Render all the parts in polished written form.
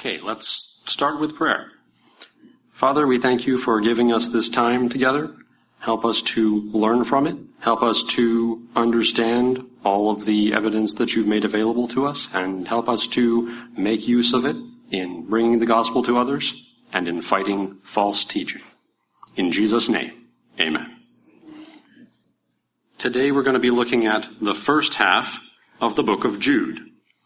Okay, let's start with prayer. Father, we thank you for giving us this time together. Help us to learn from it. Help us to understand all of the evidence that you've made available to us, and help us to make use of it in bringing the gospel to others and in fighting false teaching. In Jesus' name, amen. Today we're going to be looking at the first half of the book of Jude.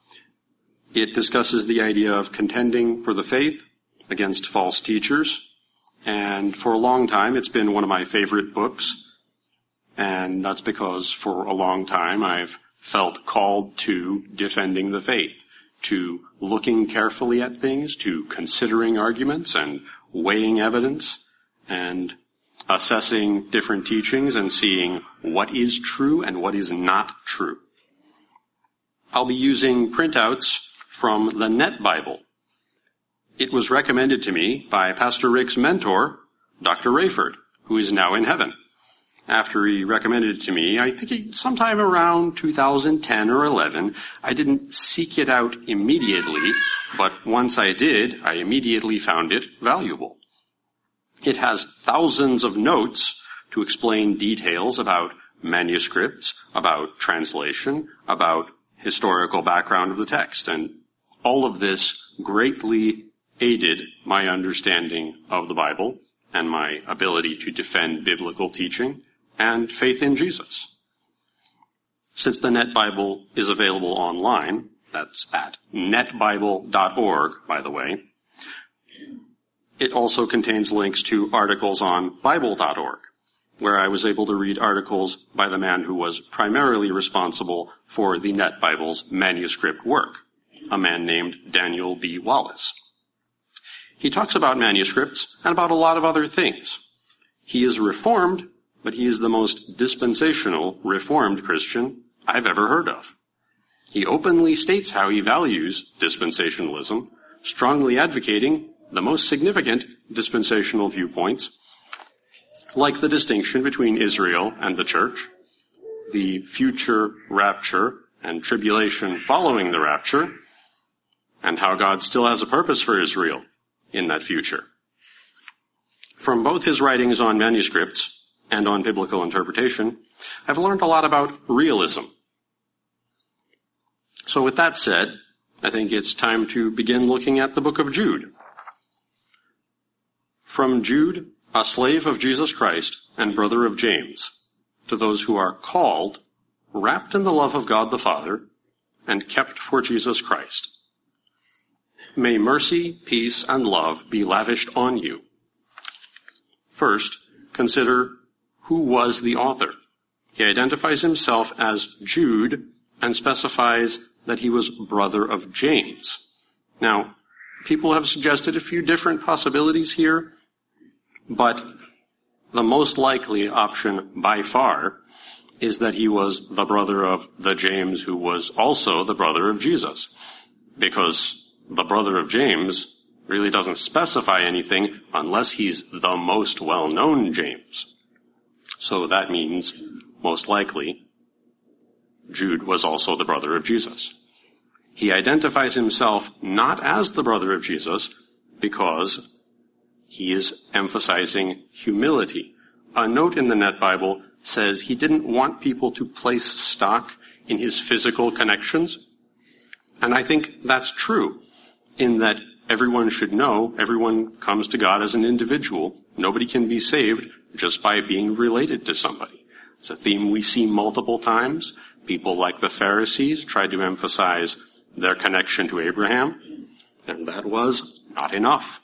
It discusses the idea of contending for the faith against false teachers, and for a long time it's been one of my favorite books, and that's because for a long time I've felt called to defending the faith, to looking carefully at things, to considering arguments and weighing evidence, and assessing different teachings and seeing what is true and what is not true. I'll be using printouts from the Net Bible. It was recommended to me by Pastor Rick's mentor, Dr. Rayford, who is now in heaven. After he recommended it to me, I think sometime around 2010 or 11, I didn't seek it out immediately, but once I did, I immediately found it valuable. It has thousands of notes to explain details about manuscripts, about translation, about historical background of the text, and all of this greatly aided my understanding of the Bible and my ability to defend biblical teaching and faith in Jesus. Since the Net Bible is available online, that's at netbible.org, by the way, it also contains links to articles on Bible.org, where I was able to read articles by the man who was primarily responsible for the Net Bible's manuscript work, a man named Daniel B. Wallace. He talks about manuscripts and about a lot of other things. He is Reformed, but he is the most dispensational Reformed Christian I've ever heard of. He openly states how he values dispensationalism, strongly advocating the most significant dispensational viewpoints, like the distinction between Israel and the church, the future rapture and tribulation following the rapture, and how God still has a purpose for Israel in that future. From both his writings on manuscripts and on biblical interpretation, I've learned a lot about realism. So with that said, I think it's time to begin looking at the book of Jude. From Jude, a slave of Jesus Christ and brother of James, to those who are called, wrapped in the love of God the Father, and kept for Jesus Christ. May mercy, peace, and love be lavished on you. First, consider who was the author. He identifies himself as Jude and specifies that he was brother of James. Now, people have suggested a few different possibilities here, but the most likely option by far is that he was the brother of the James who was also the brother of Jesus, because the brother of James really doesn't specify anything unless he's the most well-known James. So that means, most likely, Jude was also the brother of Jesus. He identifies himself not as the brother of Jesus because he is emphasizing humility. A note in the Net Bible says he didn't want people to place stock in his physical connections. And I think that's true, in that everyone should know everyone comes to God as an individual. Nobody can be saved just by being related to somebody. It's a theme we see multiple times. People like the Pharisees tried to emphasize their connection to Abraham, and that was not enough.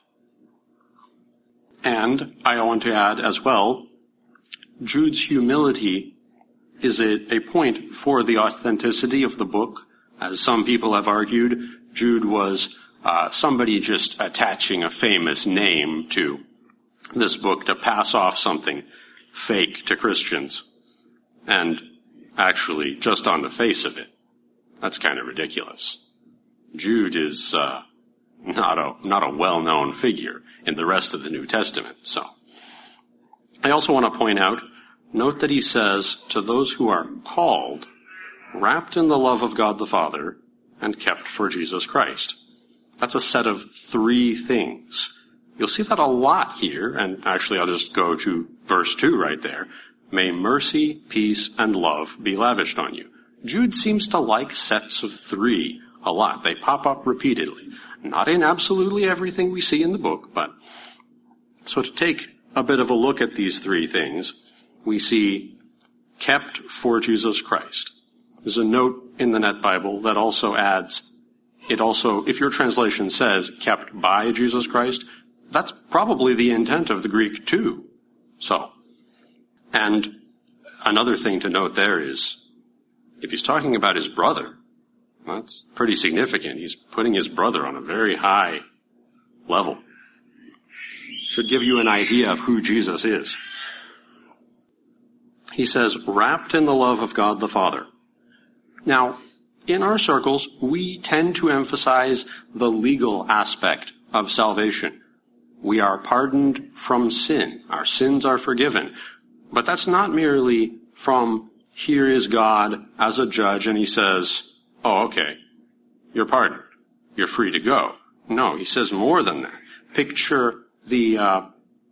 And I want to add as well, Jude's humility is a point for the authenticity of the book. As some people have argued, Jude was somebody just attaching a famous name to this book to pass off something fake to Christians. And actually, just on the face of it, that's kind of ridiculous. Jude is not a well-known figure in the rest of the New Testament. So I also want to point out, note that he says, to those who are called, wrapped in the love of God the Father, and kept for Jesus Christ. That's a set of three things. You'll see that a lot here, and actually I'll just go to verse 2 right there. May mercy, peace, and love be lavished on you. Jude seems to like sets of three a lot. They pop up repeatedly. Not in absolutely everything we see in the book, but so to take a bit of a look at these three things, we see kept for Jesus Christ. There's a note in the Net Bible that also adds, if your translation says kept by Jesus Christ, that's probably the intent of the Greek too. So, and another thing to note there is, if he's talking about his brother, that's pretty significant. He's putting his brother on a very high level. Should give you an idea of who Jesus is. He says, wrapped in the love of God the Father. Now, in our circles, we tend to emphasize the legal aspect of salvation. We are pardoned from sin. Our sins are forgiven. But that's not merely from, here is God as a judge, and he says, oh, okay, you're pardoned. You're free to go. No, he says more than that. Picture the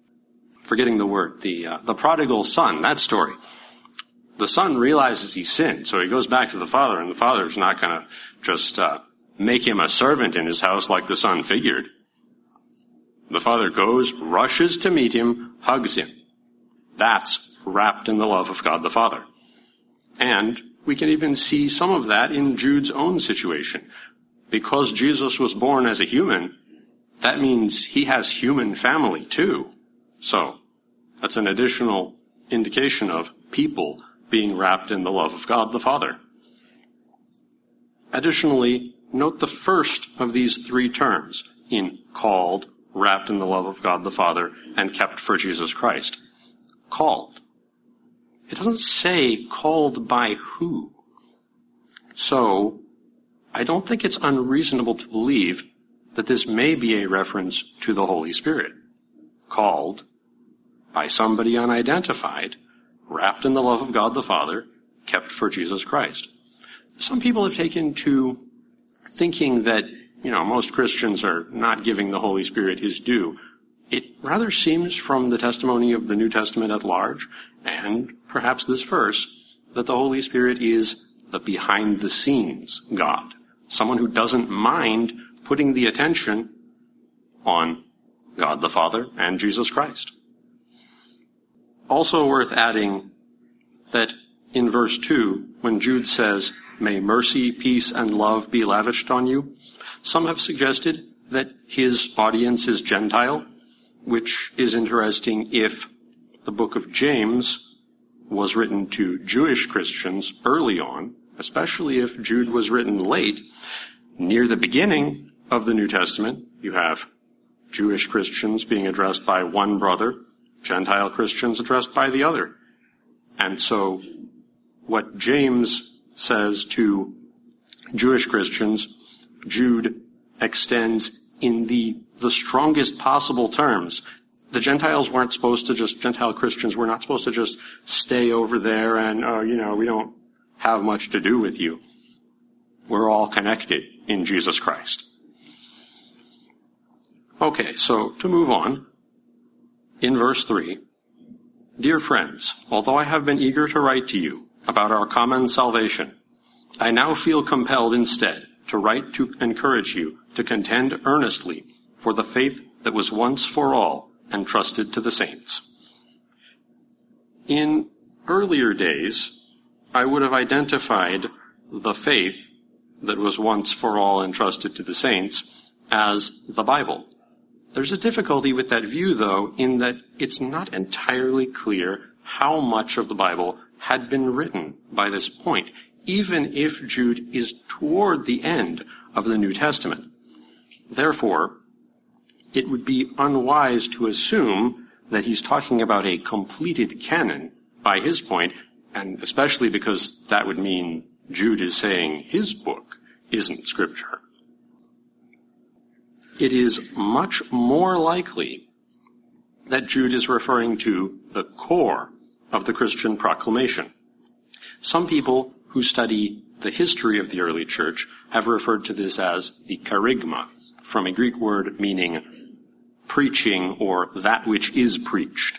prodigal son, that story. The son realizes he sinned, so he goes back to the father, and the father's not going to just make him a servant in his house like the son figured. The father goes, rushes to meet him, hugs him. That's wrapped in the love of God the Father. And we can even see some of that in Jude's own situation. Because Jesus was born as a human, that means he has human family too. So, that's an additional indication of people being wrapped in the love of God the Father. Additionally, note the first of these three terms in called, wrapped in the love of God the Father, and kept for Jesus Christ. Called. It doesn't say called by who. So, I don't think it's unreasonable to believe that this may be a reference to the Holy Spirit. Called by somebody unidentified, wrapped in the love of God the Father, kept for Jesus Christ. Some people have taken to thinking that, most Christians are not giving the Holy Spirit his due. It rather seems from the testimony of the New Testament at large, and perhaps this verse, that the Holy Spirit is the behind-the-scenes God. Someone who doesn't mind putting the attention on God the Father and Jesus Christ. Also worth adding that in verse 2, when Jude says, may mercy, peace, and love be lavished on you, some have suggested that his audience is Gentile, which is interesting if the book of James was written to Jewish Christians early on, especially if Jude was written late. Near the beginning of the New Testament, you have Jewish Christians being addressed by one brother, Gentile Christians addressed by the other. And so what James says to Jewish Christians, Jude extends in the strongest possible terms. The Gentiles weren't supposed to Gentile Christians were not supposed to just stay over there and, we don't have much to do with you. We're all connected in Jesus Christ. Okay, so to move on, in verse 3, dear friends, although I have been eager to write to you about our common salvation, I now feel compelled instead to write to encourage you to contend earnestly for the faith that was once for all entrusted to the saints. In earlier days, I would have identified the faith that was once for all entrusted to the saints as the Bible. There's a difficulty with that view, though, in that it's not entirely clear how much of the Bible had been written by this point, even if Jude is toward the end of the New Testament. Therefore, it would be unwise to assume that he's talking about a completed canon by his point, and especially because that would mean Jude is saying his book isn't Scripture. It is much more likely that Jude is referring to the core of the Christian proclamation. Some people who study the history of the early church have referred to this as the kerygma, from a Greek word meaning preaching or that which is preached.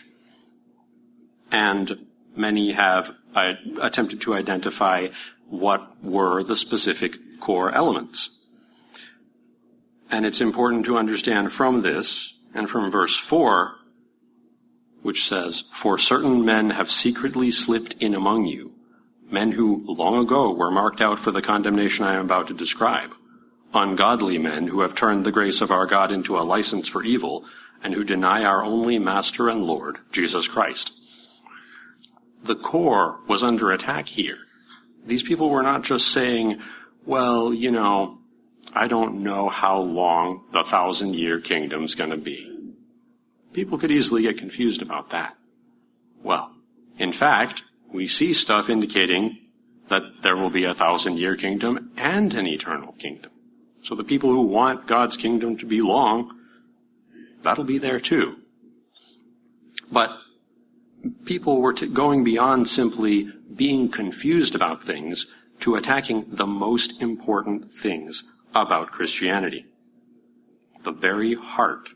And many have attempted to identify what were the specific core elements. And it's important to understand from this, and from verse 4, which says, "For certain men have secretly slipped in among you, men who long ago were marked out for the condemnation I am about to describe, ungodly men who have turned the grace of our God into a license for evil, and who deny our only Master and Lord, Jesus Christ." The core was under attack here. These people were not just saying, well, I don't know how long the 1,000-year kingdom's going to be. People could easily get confused about that. Well, in fact, we see stuff indicating that there will be a 1,000-year kingdom and an eternal kingdom. So the people who want God's kingdom to be long, that'll be there too. But people were going beyond simply being confused about things to attacking the most important things about Christianity. The very heart.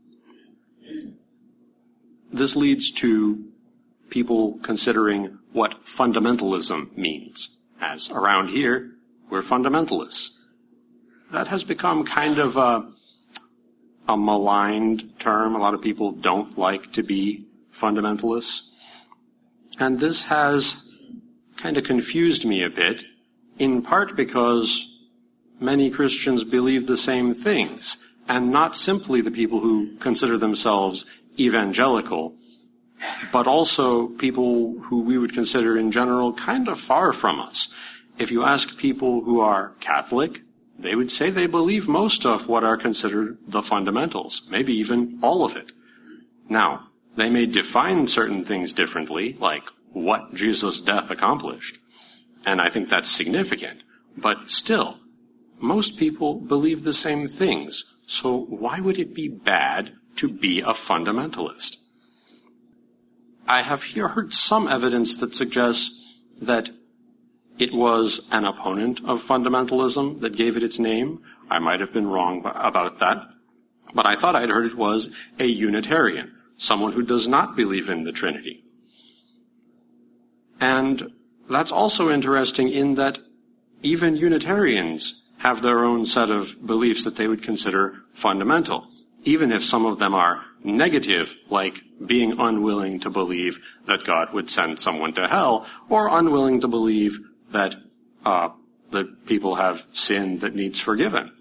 This leads to people considering what fundamentalism means. As around here, we're fundamentalists. That has become kind of a maligned term. A lot of people don't like to be fundamentalists. And this has kind of confused me a bit, in part because many Christians believe the same things, and not simply the people who consider themselves evangelical, but also people who we would consider in general kind of far from us. If you ask people who are Catholic, they would say they believe most of what are considered the fundamentals, maybe even all of it. Now, they may define certain things differently, like what Jesus' death accomplished, and I think that's significant. But still, most people believe the same things, so why would it be bad to be a fundamentalist? I have here heard some evidence that suggests that it was an opponent of fundamentalism that gave it its name. I might have been wrong about that, but I thought I'd heard it was a Unitarian, someone who does not believe in the Trinity. And that's also interesting in that even Unitarians have their own set of beliefs that they would consider fundamental, even if some of them are negative, like being unwilling to believe that God would send someone to hell, or unwilling to believe that people have sin that needs forgiven.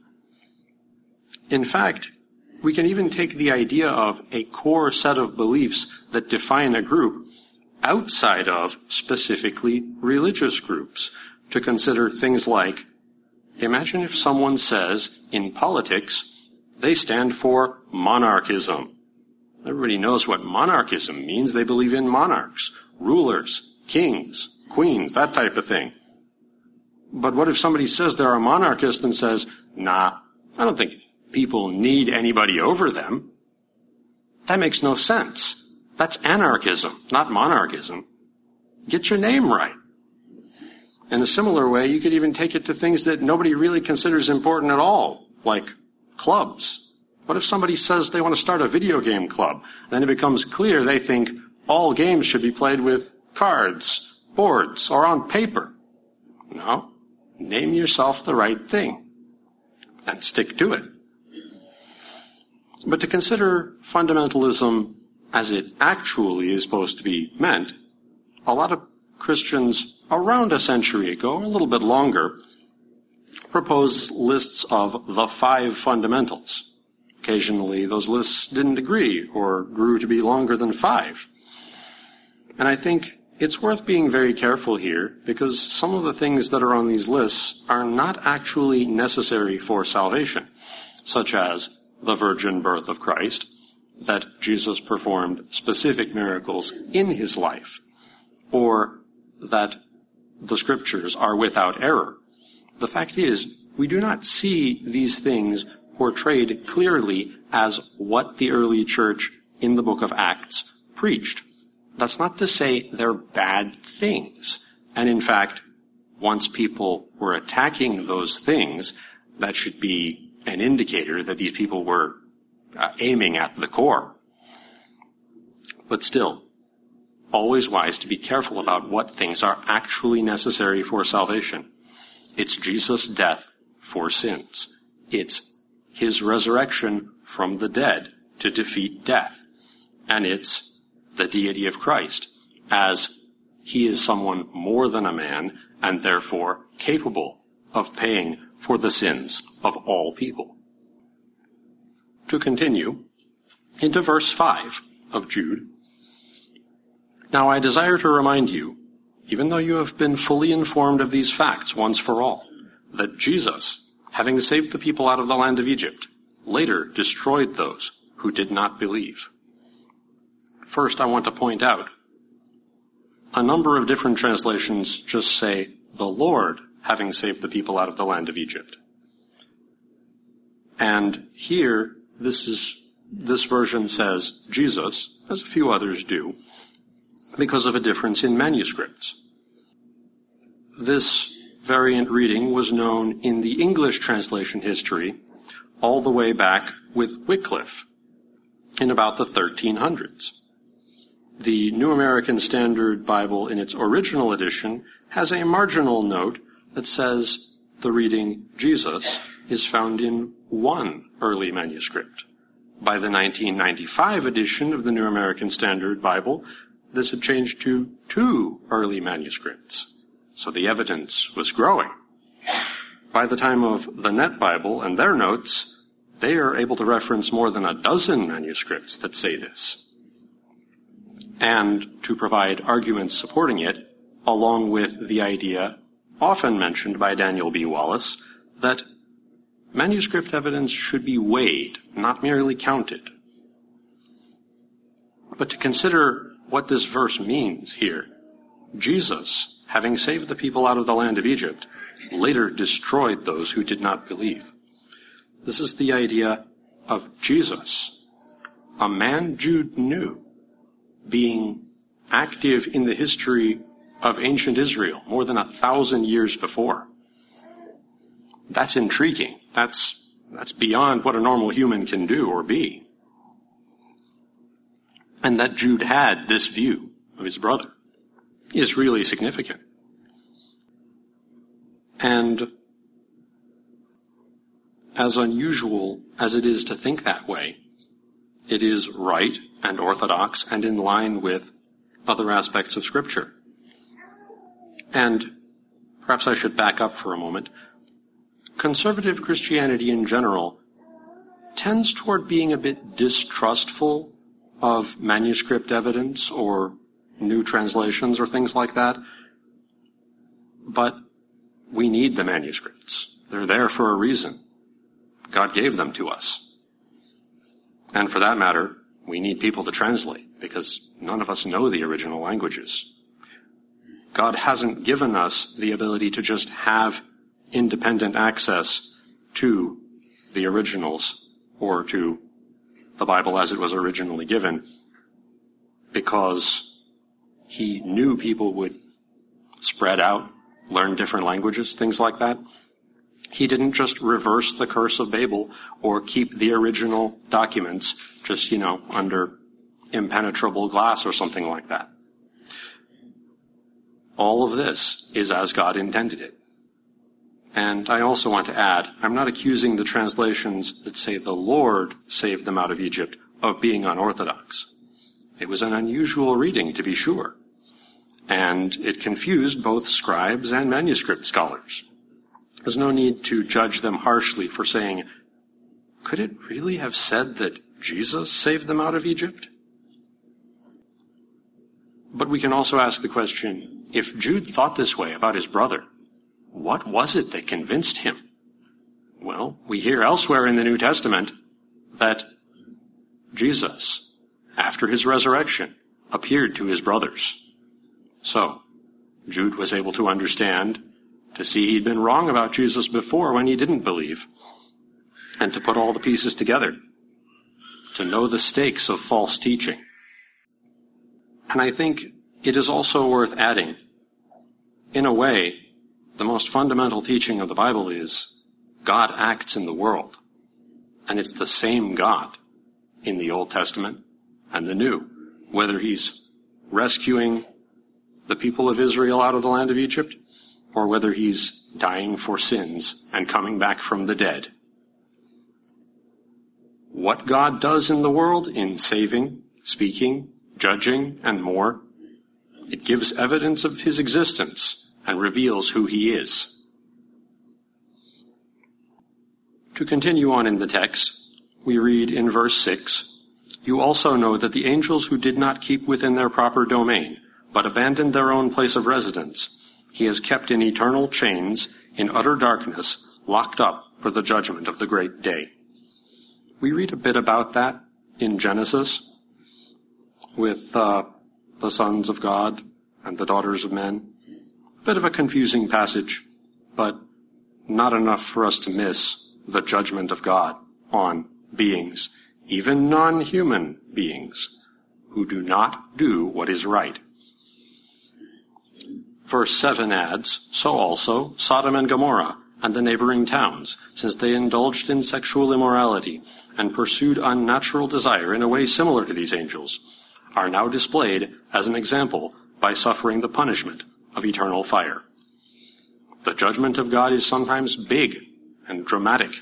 In fact, we can even take the idea of a core set of beliefs that define a group outside of specifically religious groups to consider things like, imagine if someone says in politics they stand for monarchism. Everybody knows what monarchism means. They believe in monarchs, rulers, kings, queens, that type of thing. But what if somebody says they're a monarchist and says, nah, I don't think people need anybody over them? That makes no sense. That's anarchism, not monarchism. Get your name right. In a similar way, you could even take it to things that nobody really considers important at all, like clubs. What if somebody says they want to start a video game club? Then it becomes clear they think all games should be played with cards, boards, or on paper. No, name yourself the right thing and stick to it. But to consider fundamentalism as it actually is supposed to be meant, a lot of Christians around a century ago, or a little bit longer, proposed lists of the 5 fundamentals. Occasionally, those lists didn't agree or grew to be longer than 5. And I think it's worth being very careful here, because some of the things that are on these lists are not actually necessary for salvation, such as the virgin birth of Christ, that Jesus performed specific miracles in his life, or that the scriptures are without error. The fact is, we do not see these things portrayed clearly as what the early church in the book of Acts preached. That's not to say they're bad things. And in fact, once people were attacking those things, that should be an indicator that these people were aiming at the core. But still, always wise to be careful about what things are actually necessary for salvation. It's Jesus' death for sins. It's his resurrection from the dead to defeat death. And it's the deity of Christ, as he is someone more than a man and therefore capable of paying for the sins of all people. To continue, into verse 5 of Jude. Now I desire to remind you, even though you have been fully informed of these facts once for all, that Jesus, having saved the people out of the land of Egypt, later destroyed those who did not believe. First, I want to point out, a number of different translations just say, the Lord having saved the people out of the land of Egypt. And here, this version says Jesus, as a few others do, because of a difference in manuscripts. This variant reading was known in the English translation history all the way back with Wycliffe in about the 1300s. The New American Standard Bible in its original edition has a marginal note that says the reading Jesus is found in one early manuscript. By the 1995 edition of the New American Standard Bible, this had changed to 2 early manuscripts. So the evidence was growing. By the time of the Net Bible and their notes, they are able to reference more than a dozen manuscripts that say this. And to provide arguments supporting it, along with the idea, often mentioned by Daniel B. Wallace, that manuscript evidence should be weighed, not merely counted. But to consider what this verse means here, Jesus, having saved the people out of the land of Egypt, later destroyed those who did not believe. This is the idea of Jesus, a man Jude knew, being active in the history of ancient Israel more than 1,000 years before. That's intriguing. That's beyond what a normal human can do or be. And that Jude had this view of his brother is really significant. And as unusual as it is to think that way, it is right and orthodox and in line with other aspects of Scripture. And perhaps I should back up for a moment. Conservative Christianity in general tends toward being a bit distrustful of manuscript evidence or new translations or things like that. But we need the manuscripts. They're there for a reason. God gave them to us. And for that matter, we need people to translate because none of us know the original languages. God hasn't given us the ability to just have independent access to the originals or to the Bible as it was originally given because he knew people would spread out, learn different languages, things like that. He didn't just reverse the curse of Babel or keep the original documents just, under impenetrable glass or something like that. All of this is as God intended it. And I also want to add, I'm not accusing the translations that say the Lord saved them out of Egypt of being unorthodox. It was an unusual reading, to be sure. And it confused both scribes and manuscript scholars. There's no need to judge them harshly for saying, could it really have said that Jesus saved them out of Egypt? But we can also ask the question, if Jude thought this way about his brother, what was it that convinced him? Well, we hear elsewhere in the New Testament that Jesus, after his resurrection, appeared to his brothers. So, Jude was able to understand, to see he'd been wrong about Jesus before when he didn't believe, and to put all the pieces together, to know the stakes of false teaching. And I think it is also worth adding, in a way, the most fundamental teaching of the Bible is God acts in the world. And it's the same God in the Old Testament and the New, whether he's rescuing the people of Israel out of the land of Egypt, or whether he's dying for sins and coming back from the dead. What God does in the world, in saving, speaking, judging, and more, it gives evidence of his existence and reveals who he is. To continue on in the text, we read in verse 6, "You also know that the angels who did not keep within their proper domain, but abandoned their own place of residence, he has kept in eternal chains, in utter darkness, locked up for the judgment of the great day." We read a bit about that in Genesis with the sons of God and the daughters of men. A bit of a confusing passage, but not enough for us to miss the judgment of God on beings, even non-human beings, who do not do what is right. Verse 7 adds, "So also Sodom and Gomorrah and the neighboring towns, since they indulged in sexual immorality and pursued unnatural desire in a way similar to these angels, are now displayed as an example by suffering the punishment of eternal fire." The judgment of God is sometimes big and dramatic,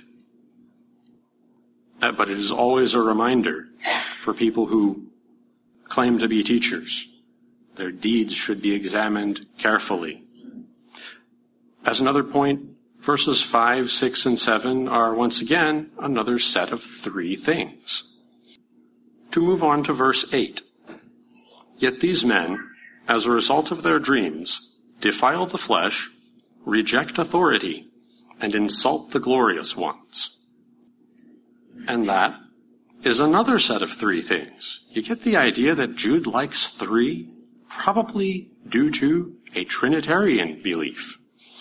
but it is always a reminder for people who claim to be teachers. Their deeds should be examined carefully. As another point, verses 5, 6, and 7 are once again another set of three things. To move on to verse 8. "Yet these men, as a result of their dreams, defile the flesh, reject authority, and insult the glorious ones." And that is another set of three things. You get the idea that Jude likes three, probably due to a Trinitarian belief.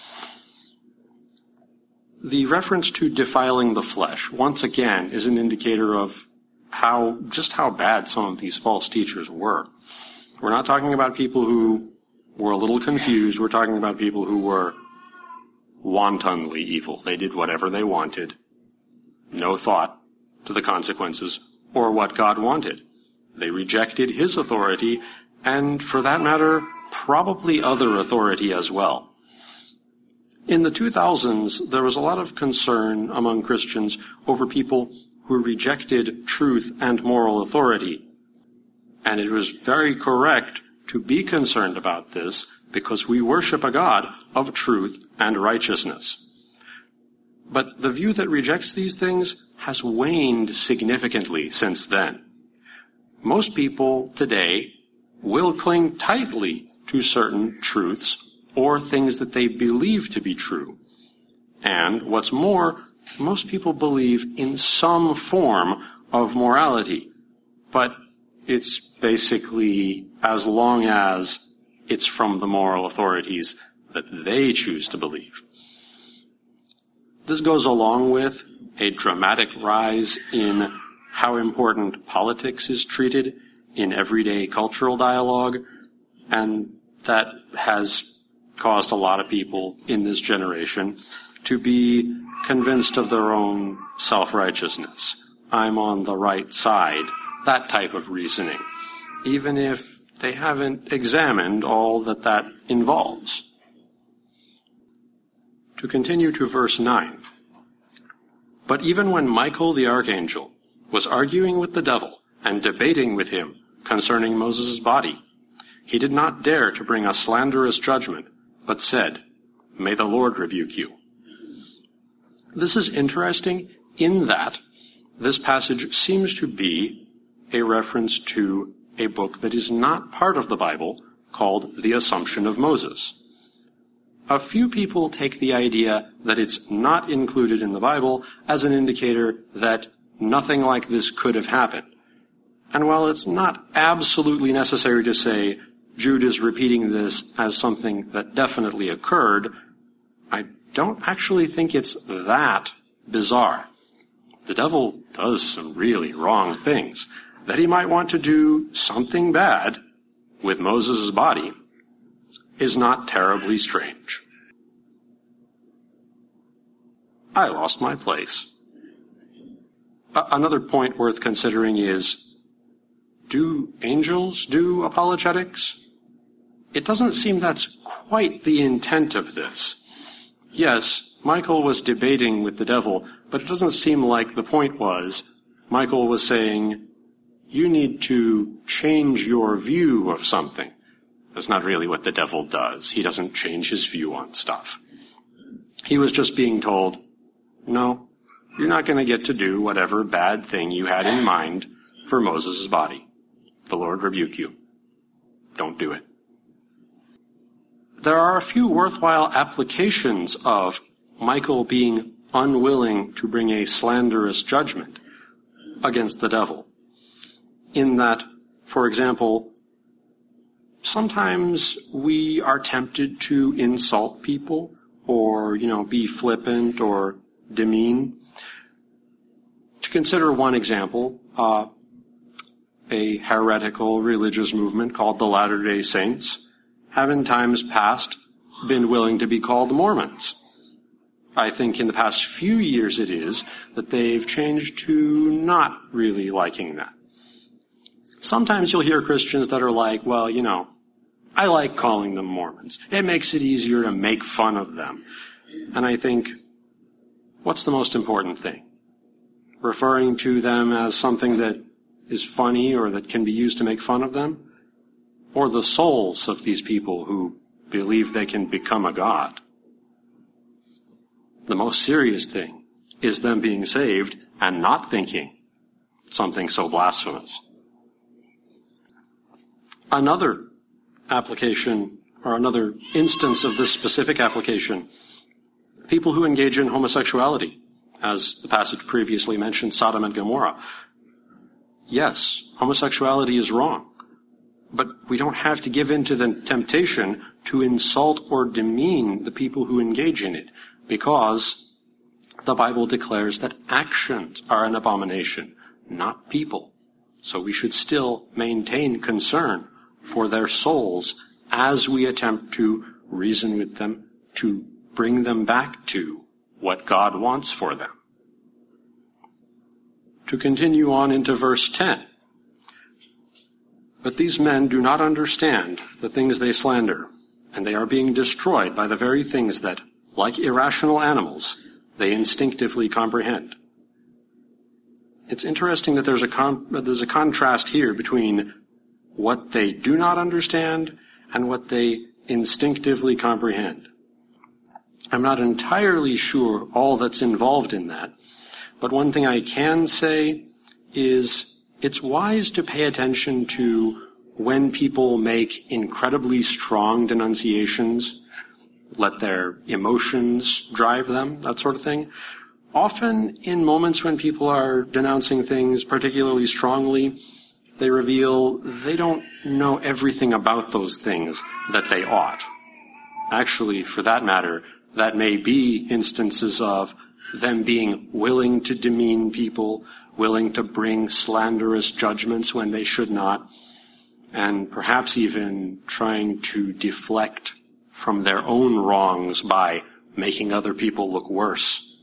The reference to defiling the flesh, once again, is an indicator of how bad some of these false teachers were. We're not talking about people who were a little confused. We're talking about people who were wantonly evil. They did whatever they wanted. No thought to the consequences or what God wanted. They rejected his authority, and for that matter, probably other authority as well. In the 2000s, there was a lot of concern among Christians over people who rejected truth and moral authority. And it was very correct to be concerned about this because we worship a God of truth and righteousness. But the view that rejects these things has waned significantly since then. Most people today will cling tightly to certain truths or things that they believe to be true. And what's more, most people believe in some form of morality, but it's basically as long as it's from the moral authorities that they choose to believe. This goes along with a dramatic rise in how important politics is treated in everyday cultural dialogue, and that has caused a lot of people in this generation to be convinced of their own self-righteousness. I'm on the right side, that type of reasoning, even if they haven't examined all that involves. To continue to verse 9. "But even when Michael the archangel was arguing with the devil and debating with him concerning Moses' body, he did not dare to bring a slanderous judgment, but said, 'May the Lord rebuke you.'" This is interesting in that this passage seems to be a reference to a book that is not part of the Bible called The Assumption of Moses. A few people take the idea that it's not included in the Bible as an indicator that nothing like this could have happened. And while it's not absolutely necessary to say Jude is repeating this as something that definitely occurred, I don't actually think it's that bizarre. The devil does some really wrong things. That he might want to do something bad with Moses' body is not terribly strange. I lost my place. Another point worth considering is, do angels do apologetics? It doesn't seem that's quite the intent of this. Yes, Michael was debating with the devil, but it doesn't seem like the point was Michael was saying, you need to change your view of something. That's not really what the devil does. He doesn't change his view on stuff. He was just being told, no, you're not going to get to do whatever bad thing you had in mind for Moses' body. The Lord rebuke you. Don't do it. There are a few worthwhile applications of Michael being unwilling to bring a slanderous judgment against the devil. In that, for example, sometimes we are tempted to insult people or, be flippant or demean. To consider one example, a heretical religious movement called the Latter-day Saints have in times past been willing to be called Mormons. I think in the past few years it is that they've changed to not really liking that. Sometimes you'll hear Christians that are like, well, I like calling them Mormons. It makes it easier to make fun of them. And I think, what's the most important thing? Referring to them as something that is funny or that can be used to make fun of them? Or the souls of these people who believe they can become a god? The most serious thing is them being saved and not thinking something so blasphemous. Another application, or another instance of this specific application, people who engage in homosexuality, as the passage previously mentioned, Sodom and Gomorrah. Yes, homosexuality is wrong, but we don't have to give in to the temptation to insult or demean the people who engage in it, because the Bible declares that actions are an abomination, not people. So we should still maintain concern for their souls as we attempt to reason with them, to bring them back to what God wants for them. To continue on into verse 10. But these men do not understand the things they slander, and they are being destroyed by the very things that, like irrational animals, they instinctively comprehend. It's interesting that there's a contrast here between what they do not understand and what they instinctively comprehend. I'm not entirely sure all that's involved in that, but one thing I can say is it's wise to pay attention to when people make incredibly strong denunciations, let their emotions drive them, that sort of thing. Often in moments when people are denouncing things particularly strongly, they reveal they don't know everything about those things that they ought. Actually, for that matter, that may be instances of them being willing to demean people, willing to bring slanderous judgments when they should not, and perhaps even trying to deflect from their own wrongs by making other people look worse.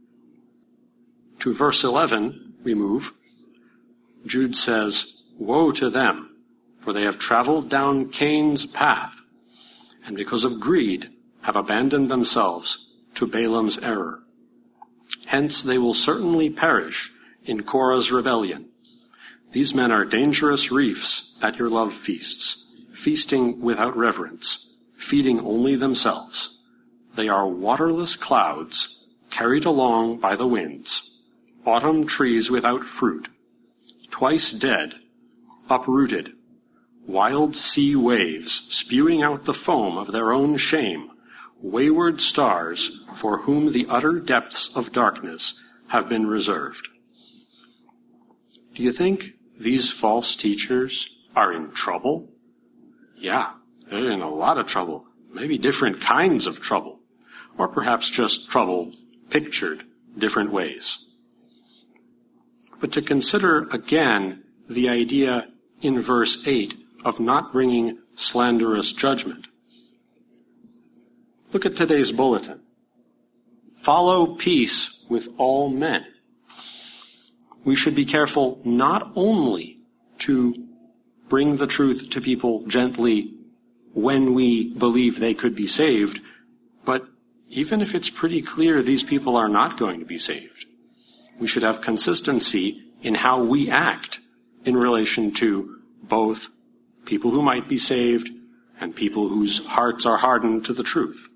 To verse 11, we move. Jude says, "Woe to them, for they have traveled down Cain's path, and because of greed have abandoned themselves to Balaam's error. Hence they will certainly perish in Korah's rebellion. These men are dangerous reefs at your love feasts, feasting without reverence, feeding only themselves. They are waterless clouds, carried along by the winds, autumn trees without fruit, twice dead, uprooted, wild sea waves spewing out the foam of their own shame, wayward stars for whom the utter depths of darkness have been reserved." Do you think these false teachers are in trouble? Yeah, they're in a lot of trouble. Maybe different kinds of trouble. Or perhaps just trouble pictured different ways. But to consider again the idea in verse 8 of not bringing slanderous judgment. Look at today's bulletin. Follow peace with all men. we should be careful not only to bring the truth to people gently when we believe they could be saved, but even if it's pretty clear these people are not going to be saved, we should have consistency in how we act in relation to both people who might be saved and people whose hearts are hardened to the truth.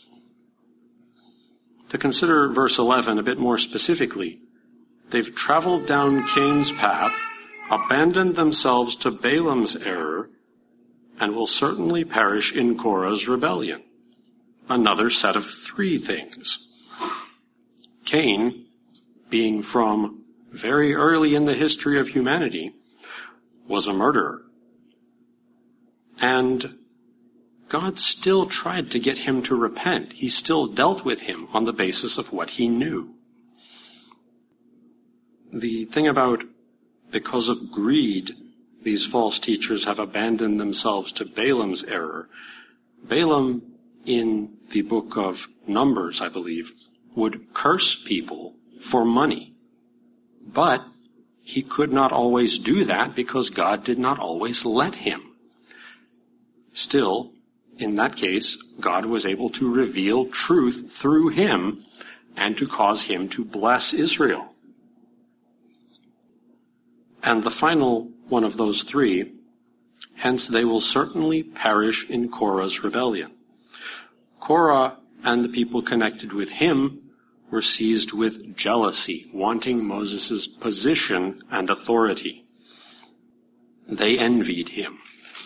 To consider verse 11 a bit more specifically, they've traveled down Cain's path, abandoned themselves to Balaam's error, and will certainly perish in Korah's rebellion. Another set of three things. Cain, being from very early in the history of humanity, was a murderer. And God still tried to get him to repent. He still dealt with him on the basis of what he knew. The thing about because of greed, these false teachers have abandoned themselves to Balaam's error. Balaam, in the book of Numbers, I believe, would curse people for money. But he could not always do that because God did not always let him. Still, in that case, God was able to reveal truth through him and to cause him to bless Israel. And the final one of those three, hence they will certainly perish in Korah's rebellion. Korah and the people connected with him were seized with jealousy, wanting Moses' position and authority. They envied him.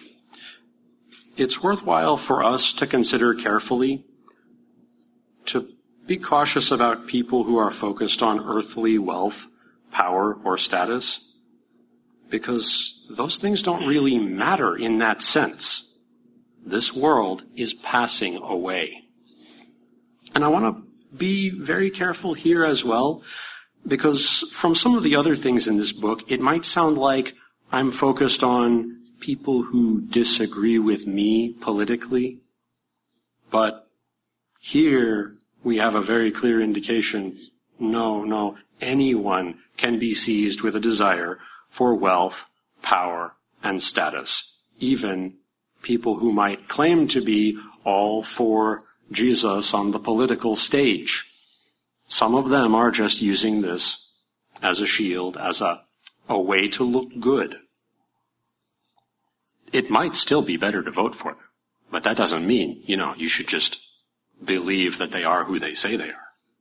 It's worthwhile for us to consider carefully, to be cautious about people who are focused on earthly wealth, power, or status, because those things don't really matter in that sense. This world is passing away. And I want to be very careful here as well, because from some of the other things in this book, it might sound like I'm focused on people who disagree with me politically. But here we have a very clear indication, no, anyone can be seized with a desire for wealth, power, and status. Even people who might claim to be all for Jesus on the political stage. Some of them are just using this as a shield, as a way to look good. It might still be better to vote for them, but that doesn't mean, you should just believe that they are who they say they are.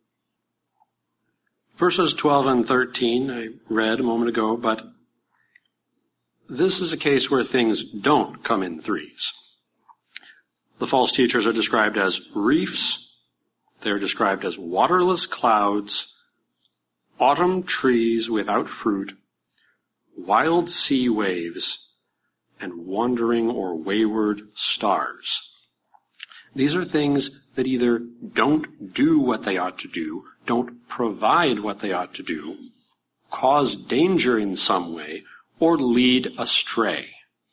Verses 12 and 13 I read a moment ago, but this is a case where things don't come in threes. The false teachers are described as reefs. They're described as waterless clouds, autumn trees without fruit, wild sea waves, and wandering or wayward stars. These are things that either don't do what they ought to do, don't provide what they ought to do, cause danger in some way, or lead astray.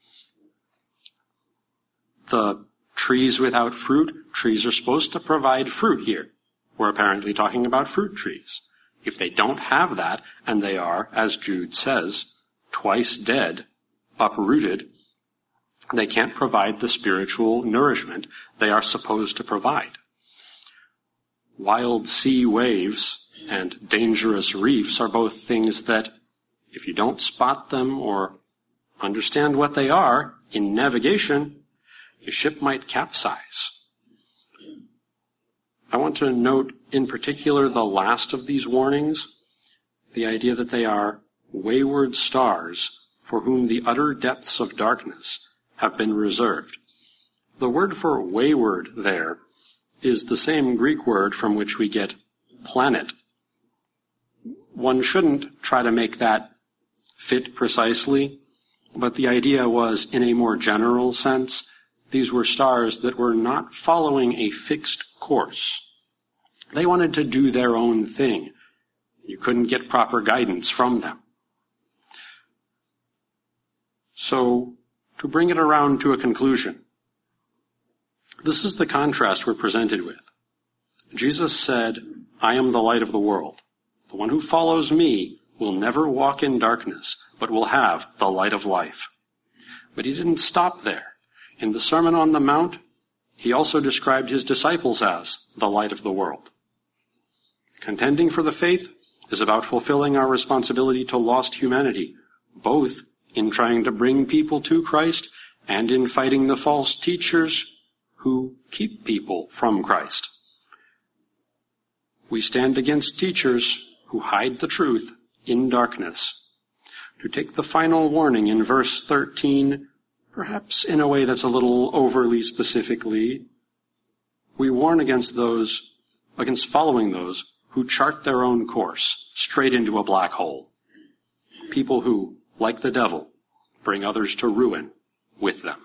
The trees without fruit, trees are supposed to provide fruit here. We're apparently talking about fruit trees. If they don't have that, and they are, as Jude says, twice dead, uprooted, they can't provide the spiritual nourishment they are supposed to provide. Wild sea waves and dangerous reefs are both things that, if you don't spot them or understand what they are in navigation, your ship might capsize. I want to note in particular the last of these warnings, the idea that they are wayward stars for whom the utter depths of darkness have been reserved. The word for wayward there is the same Greek word from which we get planet. One shouldn't try to make that fit precisely, but the idea was, in a more general sense, these were stars that were not following a fixed course. They wanted to do their own thing. You couldn't get proper guidance from them. So, to bring it around to a conclusion, this is the contrast we're presented with. Jesus said, "I am the light of the world. The one who follows me will never walk in darkness, but will have the light of life. But he didn't stop there. In the Sermon on the Mount, he also described his disciples as the light of the world. Contending for the faith is about fulfilling our responsibility to lost humanity, both in trying to bring people to Christ and in fighting the false teachers who keep people from Christ. We stand against teachers who hide the truth in darkness. To take the final warning in verse 13, perhaps in a way that's a little overly specifically, we warn against following those who chart their own course straight into a black hole. People who, like the devil, bring others to ruin with them.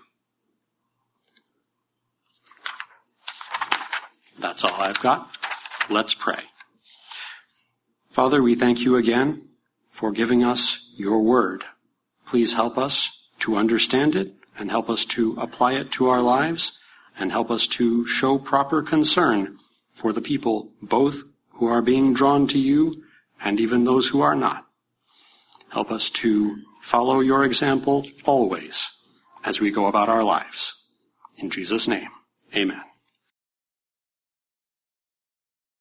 That's all I've got. Let's pray. Father, we thank you again for giving us your word. Please help us to understand it and help us to apply it to our lives and help us to show proper concern for the people, both who are being drawn to you and even those who are not. Help us to follow your example always as we go about our lives. In Jesus' name, amen.